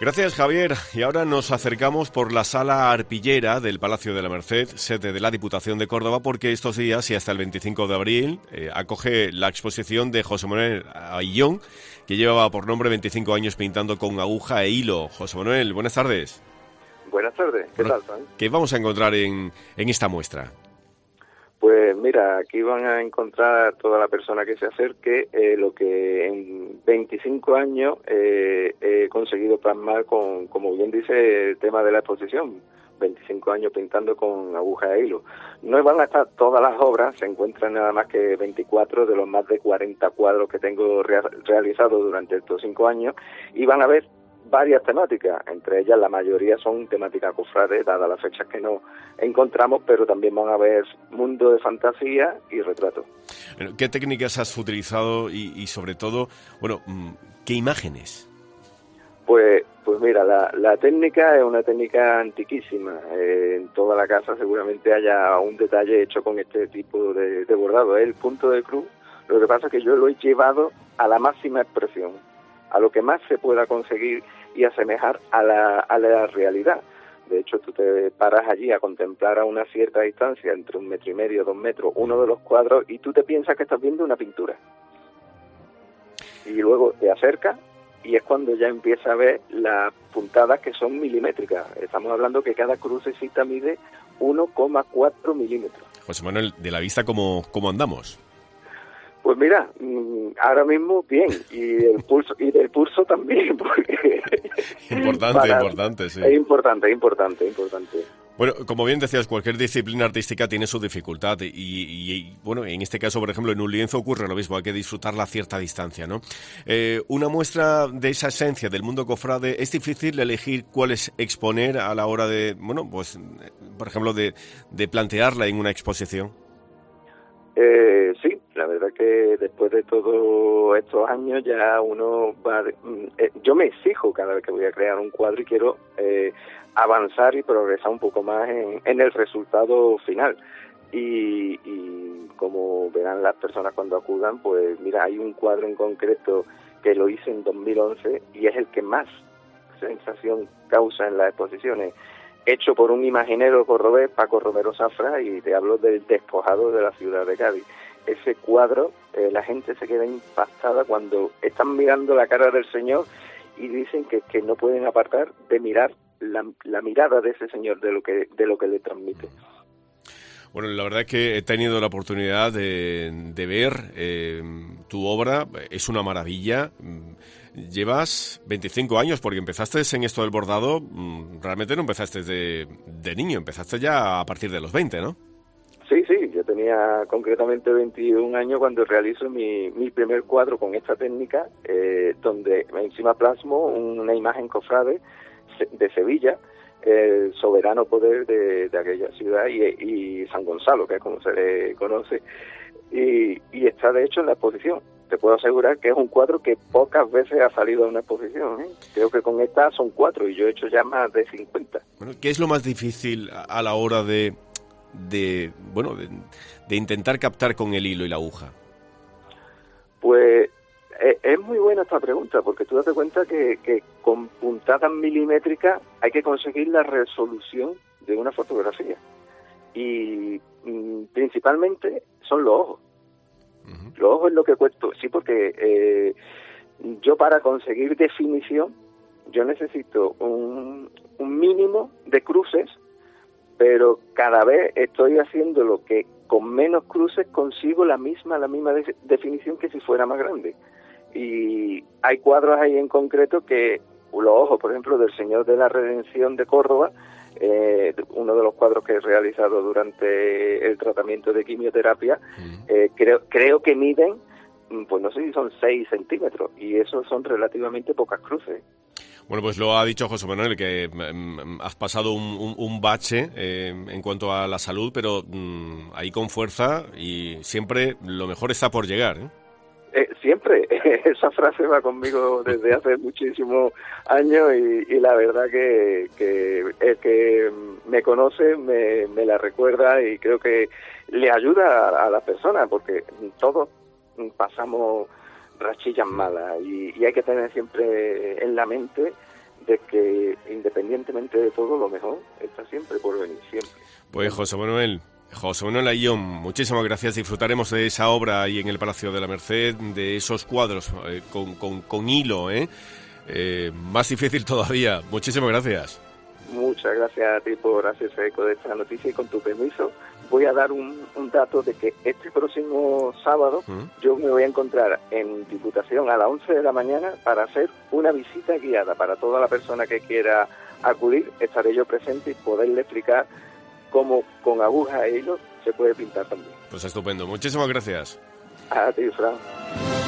Gracias, Javier. Y ahora nos acercamos por la Sala Arpillera del Palacio de la Merced, sede de la Diputación de Córdoba, porque estos días y hasta el 25 de abril acoge la exposición de José Manuel Ayllón, que llevaba por nombre 25 años pintando con aguja e hilo. José Manuel, buenas tardes. Buenas tardes, ¿qué tal, Juan? ¿Qué vamos a encontrar en esta muestra? Pues mira, aquí van a encontrar toda la persona que se acerque lo que en 25 años he conseguido plasmar con, como bien dice el tema de la exposición, 25 años pintando con aguja e hilo. No van a estar todas las obras, se encuentran nada más que 24 de los más de 40 cuadros que tengo realizados durante estos 5 años, y van a ver varias temáticas, entre ellas la mayoría son temáticas cofrades, dadas las fechas que no encontramos, pero también van a ver mundo de fantasía y retrato. ¿Qué técnicas has utilizado y sobre todo, bueno, qué imágenes? Pues mira, la técnica es una técnica antiquísima. En toda la casa seguramente haya un detalle hecho con este tipo de bordado. Es el punto de cruz. Lo que pasa es que yo lo he llevado a la máxima expresión, a lo que más se pueda conseguir y asemejar a la realidad. De hecho, tú te paras allí a contemplar a una cierta distancia, entre 1,5 metros, 2 metros, uno de los cuadros, y tú te piensas que estás viendo una pintura. Y luego te acercas y es cuando ya empieza a ver las puntadas que son milimétricas. Estamos hablando que cada crucecita mide 1,4 milímetros. José Manuel, de la vista, ¿cómo andamos? Pues mira, ahora mismo bien, y del pulso también, porque importante, sí. Es importante. Bueno, como bien decías, cualquier disciplina artística tiene su dificultad y bueno, en este caso, por ejemplo, en un lienzo ocurre lo mismo, hay que disfrutarla a cierta distancia, ¿no? Una muestra de esa esencia del mundo cofrade, ¿es difícil elegir cuáles exponer a la hora de, bueno, pues, por ejemplo, de plantearla en una exposición? Sí, la verdad que después de todos estos años ya uno va... yo me exijo cada vez que voy a crear un cuadro y quiero avanzar y progresar un poco más en el resultado final. Y como verán las personas cuando acudan, pues mira, hay un cuadro en concreto que lo hice en 2011 y es el que más sensación causa en las exposiciones, hecho por un imaginero cordobés, Paco Romero Zafra, y te hablo del despojado de la ciudad de Cádiz. Ese cuadro, la gente se queda impactada cuando están mirando la cara del señor y dicen que no pueden apartar de mirar la mirada de ese señor, de lo que le transmite. Bueno, la verdad es que he tenido la oportunidad de ver tu obra, es una maravilla. Llevas 25 años, porque empezaste en esto del bordado, realmente no empezaste de niño, empezaste ya a partir de los 20, ¿no? Sí, yo tenía concretamente 21 años cuando realizo mi primer cuadro con esta técnica, donde encima plasmo una imagen cofrade de Sevilla, el soberano poder de aquella ciudad y San Gonzalo, que es como se le conoce, y está de hecho en la exposición. Te puedo asegurar que es un cuadro que pocas veces ha salido a una exposición, ¿eh? Creo que con esta son 4 y yo he hecho ya más de 50. Bueno, ¿qué es lo más difícil a la hora de intentar captar con el hilo y la aguja? Pues es muy buena esta pregunta, porque tú date cuenta que con puntadas milimétricas hay que conseguir la resolución de una fotografía. Y principalmente son los ojos. Uh-huh. Los ojos es lo que cuento, sí, porque yo para conseguir definición, yo necesito un mínimo de cruces, pero cada vez estoy haciendo lo que con menos cruces consigo la misma definición que si fuera más grande. Y hay cuadros ahí en concreto que los ojos, por ejemplo, del Señor de la Redención de Córdoba, uno de los cuadros que he realizado durante el tratamiento de quimioterapia, creo que miden, pues no sé si son 6 centímetros, y eso son relativamente pocas cruces. Bueno, pues lo ha dicho José Manuel, que has pasado un bache en cuanto a la salud, pero ahí con fuerza, y siempre lo mejor está por llegar, ¿eh? Siempre, esa frase va conmigo desde hace muchísimos años y la verdad que el que me conoce me la recuerda y creo que le ayuda a las personas, porque todos pasamos rachillas malas y hay que tener siempre en la mente de que independientemente de todo, lo mejor está siempre por venir, siempre. Pues José Manuel Ayllón, muchísimas gracias. Disfrutaremos de esa obra ahí en el Palacio de la Merced, de esos cuadros con hilo, más difícil todavía. Muchísimas gracias. Muchas gracias a ti por hacerse eco de esta noticia, y con tu permiso voy a dar un dato de que este próximo sábado yo me voy a encontrar en Diputación a las 11 de la mañana para hacer una visita guiada para toda la persona que quiera acudir. Estaré yo presente y poderle explicar cómo con agujas e hilo se puede pintar también. Pues estupendo. Muchísimas gracias. A ti, Fran.